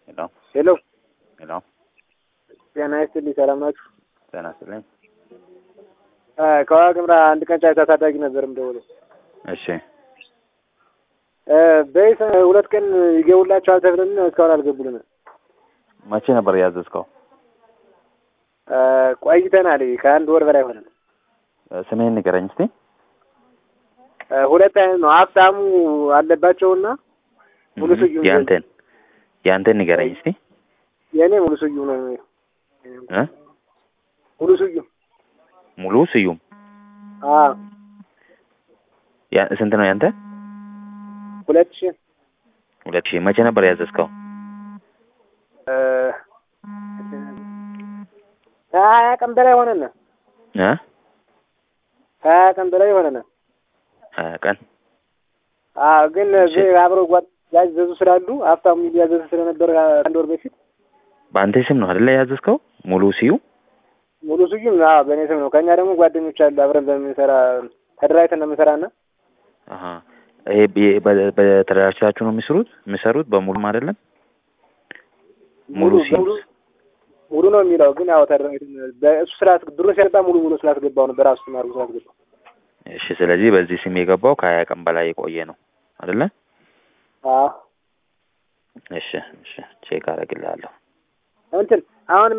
Hello. Hello. Hello. ጤና ይስጥልኝ ሰላም ናችሁ? ጤና ይስጥልኝ። ከዋግምራ አንድ ቀን ጫጫ ታዳጊ ነበር የምደውለው። እሺ። በይስ ሁለት ቀን ይገቡላችኋል ተብለን እስካሁን አልገቡልንም። መቼ ነበር ያዘዝከው? ቆይተናል። ከአንድ ወር በላይ ሆነን። ስምህን ንገረኝ እስቲ። ሁለት አይነት ነው። ሀብታሙ አለባቸውና ሙሉ ስዩም። ያንተን ንገረኝ እስቲ። የኔ ሙሉ ስዩም ነው የሚለው። ሙሉ ስዩም። ሙሉ ስዩም። ስንት ነው ያንተ? 2000 መቼ ነበር ያዘዝከው? 20 ቀን በላይ ሆነና 20 ቀን በላይ ሆነና 20 ቀን። ግን አብረው ያዘዙ ስላሉ ሀብታሙ ያዘዙ ስለነበር አንድ ወር በፊት በአንተ ስም ነው አይደል ያዘዝከው? ሙሉ ስዩም። ሙሉ ስዩም በእኔ ስም ነው። ከኛ ደግሞ ጓደኞች አሉ አብረን በምንሰራ ተደራጅተን ነው የምንሰራና። ይሄ በተደራጅታችሁ ነው የሚሰሩት በሙሉም አይደለም? ሙሉ ስዩም ሙሉ ነው የሚለው ግን ያው ተደራጅተን በእሱ ድሮ ሲያስገባ ሙሉ ስላስገባው ነው በራሱ ማርጉ ስላስገባው። እሺ። ስለዚህ በዚህ ስም የገባው ከ20 ቀን በላይ የቆየ ነው አይደለ? እሺ ቼክ አደርግልሃለሁ። አሁን